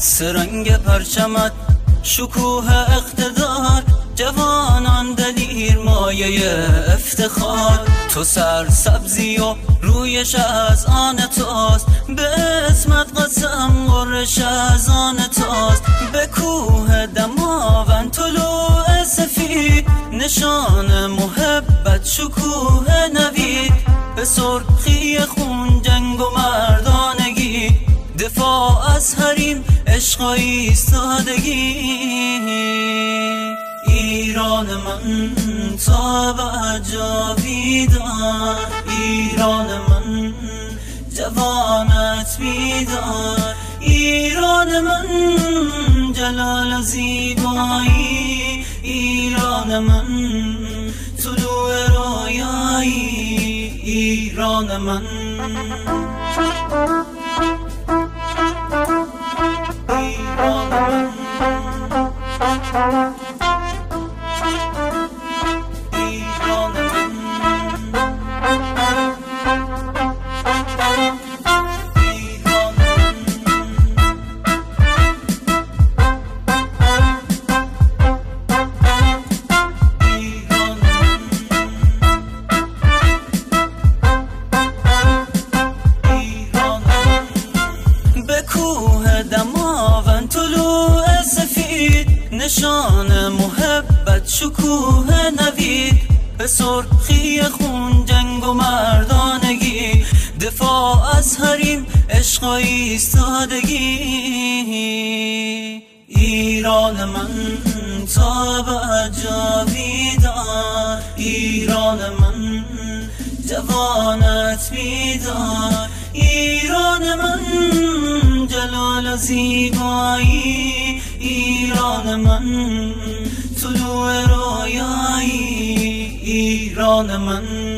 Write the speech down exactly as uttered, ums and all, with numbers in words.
سرنگ پرچمت شکوه اقتدار، جوانان دلیر مایه افتخار. تو سر سبزی و رویش از آن توست، به اسمت قسم غرش از آن توست. به کوه دماوند طلوع سفید، نشان محبت شکوه نوید. به سرخی خون جنگ و مردانگی، دفاع از حریم عشق و ایستادگی. ایران من تا به جاویدان، ایران من جوانت بیدار. ایران من جلال و زیبایی، ایران من طلوع رویایی. ایران من ایران من دماوند طلوع سفید، نشان محبت شکوه نوید. به سرخی خون جنگ و مردانگی، دفاع از حریم عشق و ایستادگی. ایران من تا به جاویدان، ایران من جوانت بیدار. ایران من جلال و زیبایی، ایران من طلوع رویایی. ایران من